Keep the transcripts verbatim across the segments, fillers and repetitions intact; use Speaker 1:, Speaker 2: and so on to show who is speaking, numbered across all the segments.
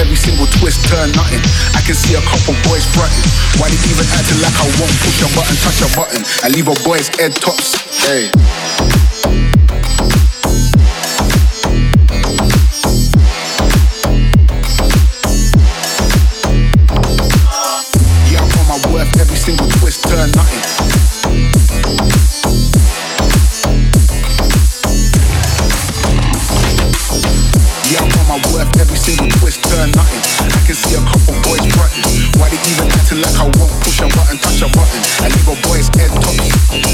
Speaker 1: every single twist, turn nothing. I can see a couple boys fronting. Why they even acting like I won't push a button, touch a button? I leave a boy's head tops. Hey. Yeah, I'm on my worth, every single twist, turn nothing. Yeah, I'm on my worth, every single twist, turn nothing. I can see a couple boys fronting. Why they even acting like I won't push a button, touch a button? I leave a boy's head tops.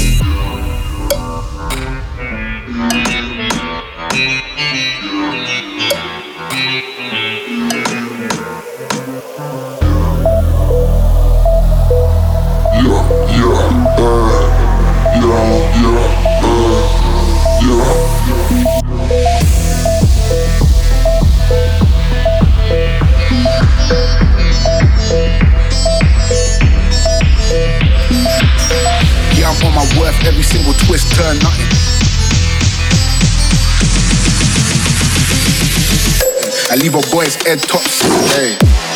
Speaker 1: On my worth, every single twist, turn nothing. I leave a boy's head tops. Hey.